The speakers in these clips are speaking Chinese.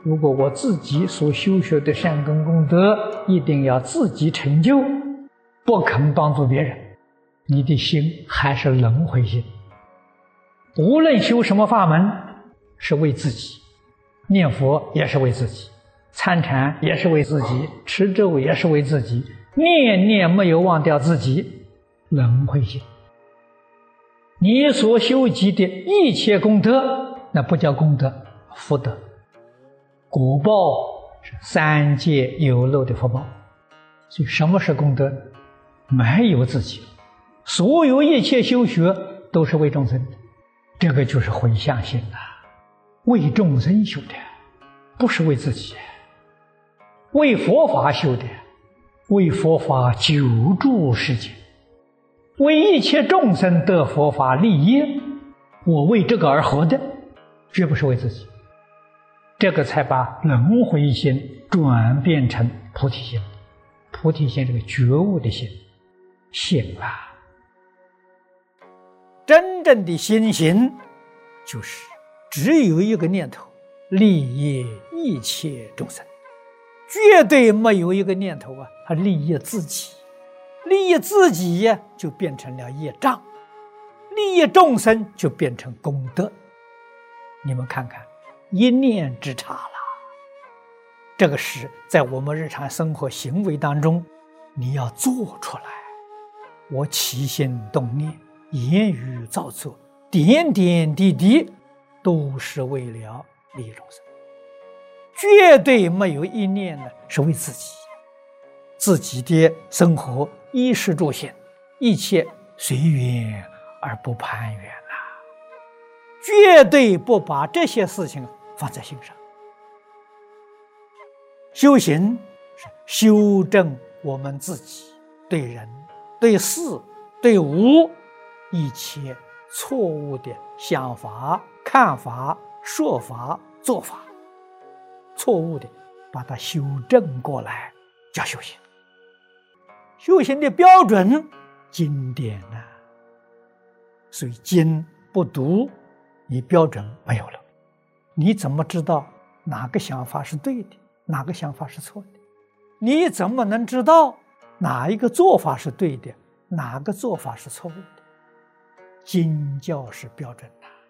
如果我自己所修学的善根功德一定要自己成就，不肯帮助别人，你的心还是轮回心。无论修什么法门，是为自己，念佛也是为自己，参禅也是为自己，持咒也是为自己，念念没有忘掉自己，轮回心。你所修集的一切功德，那不叫功德，福德。果报是三界有漏的福报。所以什么是功德？没有自己，所有一切修学都是为众生的，这个就是回向心了，为众生修的，不是为自己，为佛法修的，为佛法救助世界，为一切众生得佛法利益，我为这个而活的，绝不是为自己。这个才把轮回心转变成菩提心。菩提心这个觉悟的心醒了。真正的心行就是只有一个念头，利益一切众生，绝对没有一个念头他利益自己。利益自己呀，就变成了业障；利益众生就变成功德。你们看看，一念之差了。这个是在我们日常生活行为当中，你要做出来。我起心动念、言语造作，点点滴滴都是为了利益众生，绝对没有一念呢是为自己。自己的生活衣食住行，一切随缘而不攀缘绝对不把这些事情放在心上。修行是修正我们自己对人、对事、对物一切错误的想法、看法、说法、做法，错误的把它修正过来，叫修行。修行的标准，经典所以经不读，你标准没有了，你怎么知道哪个想法是对的，哪个想法是错的？你怎么能知道哪一个做法是对的，哪个做法是错误的？经教是标准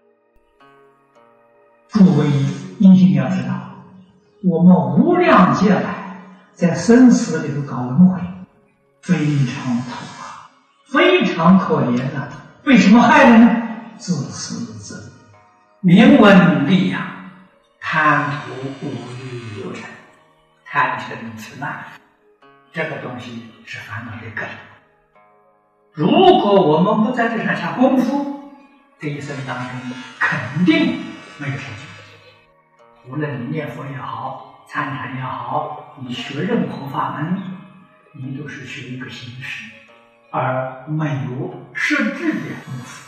诸位一定要知道，我们无量劫来在生死里头搞轮回，非常痛非常可怜为什么害人呢？自私自利，名闻利养，贪图五欲有成，贪嗔痴慢，这个东西是烦恼的根。如果我们不在这上下功夫，这一生当中肯定没有成就。无论你念佛也好，参禅也好，你学任何法门，你都是学一个形式，而没有实质的功夫。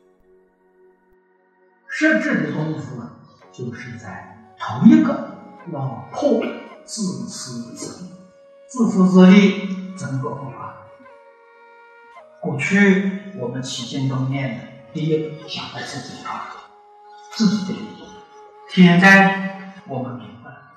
实质的功夫就是在头一个要破自私自利。自私自利怎么个破法？过去我们起心动念的，第一想到自己自己的利益。现在我们明白了，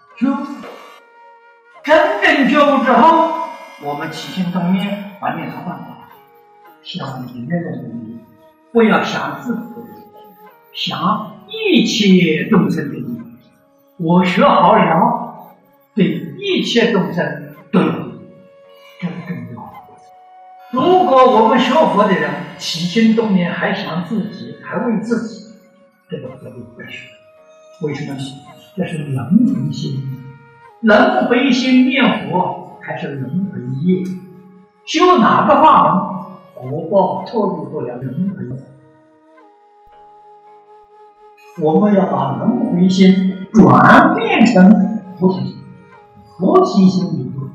真正觉悟之后，我们起心动念把念头换掉，想别人的利益，不要想自己的利益，想一切众生的利益。我学好了，对一切众生都有利益，这个重要。如果我们学佛的人起心动念还想自己，还为自己，这个佛就不该学。为什么？这是轮回心，轮回心念佛还是轮回业。修哪个法门，果报脱离不了轮回。我们要把轮回心转变成菩提心，菩提心里头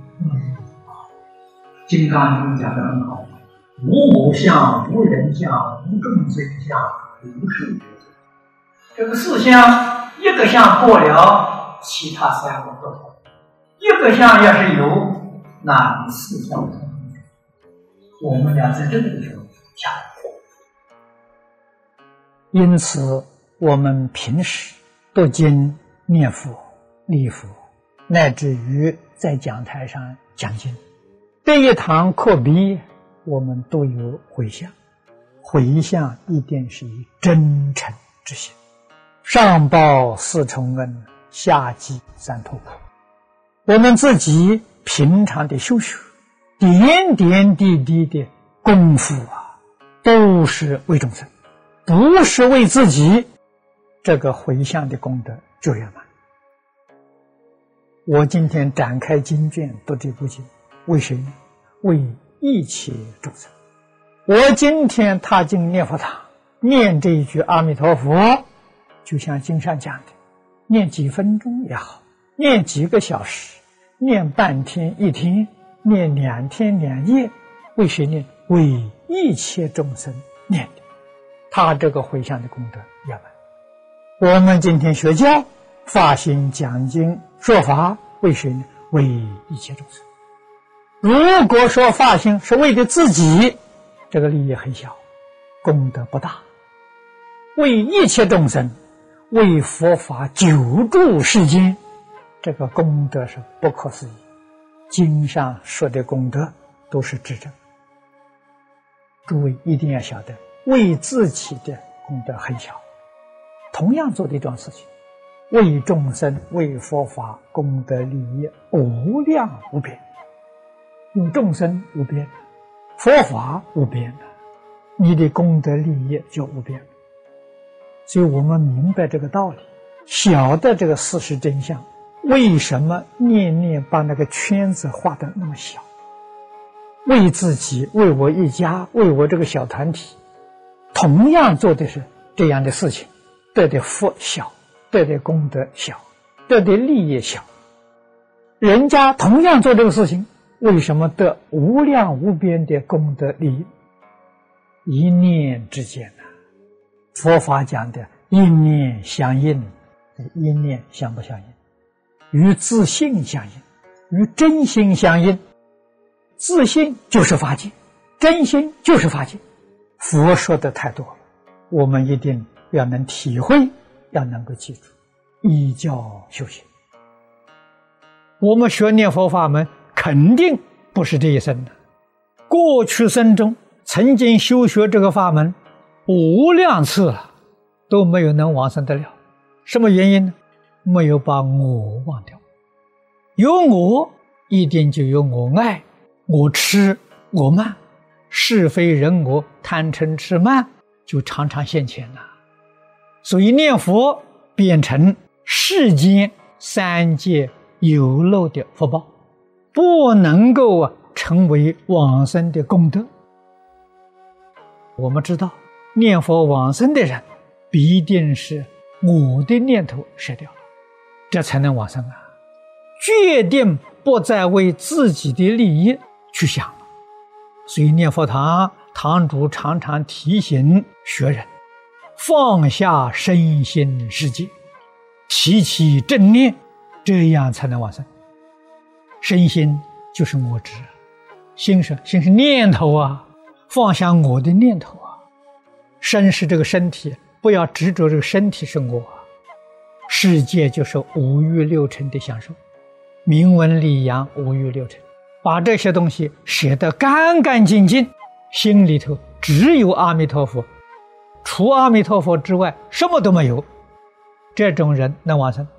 金刚经讲得很好，无我相、无人相、无众生相、无寿者。这个四相，一个相过了，其他三个不同。一个相要是有，那你四相不同。我们要在这个地方下。因此，我们平时读经念佛， 礼佛，乃至于在讲台上讲经，这一堂课毕业，我们都有回向。回向一定是以真诚之心，上报四重恩，下济三途苦。我们自己平常的修学，点点滴滴的功夫都是为众生，不是为自己，这个回向的功德就圆满。我今天展开经卷读这部经，为谁呢？为一切众生。我今天踏进念佛堂，念这一句阿弥陀佛，就像经上讲的，念几分钟也好，念几个小时，念半天一天，念2天2夜，为谁念？为一切众生念的，他这个回向的功德圆满。我们今天学教发心讲经说法，为谁呢？为一切众生。如果说发心是为了自己，这个利益很小，功德不大。为一切众生，为佛法救助世间，这个功德是不可思议。经上说的功德都是至真。诸位一定要晓得，为自己的功德很小，同样做的一桩事情，为众生为佛法功德利益无量无边。用众生无边，佛法无边的，你的功德利益就无边。所以我们明白这个道理，晓得这个事实真相，为什么念念把那个圈子画得那么小？为自己，为我一家，为我这个小团体，同样做的是这样的事情，得的福小，得的功德小，得的利益小。人家同样做这个事情，为什么得无量无边的功德利益？一念之间佛法讲的一念相应，一念相不相应？与自性相应，与真心相应。自性就是法界，真心就是法界。佛说的太多了，我们一定要能体会，要能够记住，依教修行。我们学念佛法门肯定不是这一生的，过去生中曾经修学这个法门无量次了，都没有能往生得了。什么原因呢？没有把我忘掉。有我，一定就有我爱，我痴，我慢，是非人我，贪嗔痴慢就常常现前了。所以念佛变成世间三界有漏的福报，不能够成为往生的功德。我们知道念佛往生的人必定是我的念头舍掉了，这才能往生啊！决定不再为自己的利益去想了。所以念佛堂堂主常常提醒学人放下身心世界，提起正念，这样才能往生。身心就是我执，心是念头啊，放下我的念头啊。身是这个身体，不要执着这个身体是我。世界就是五欲六尘的享受，名闻利养五欲六尘，把这些东西舍得干干净净，心里头只有阿弥陀佛，除阿弥陀佛之外什么都没有，这种人能往生。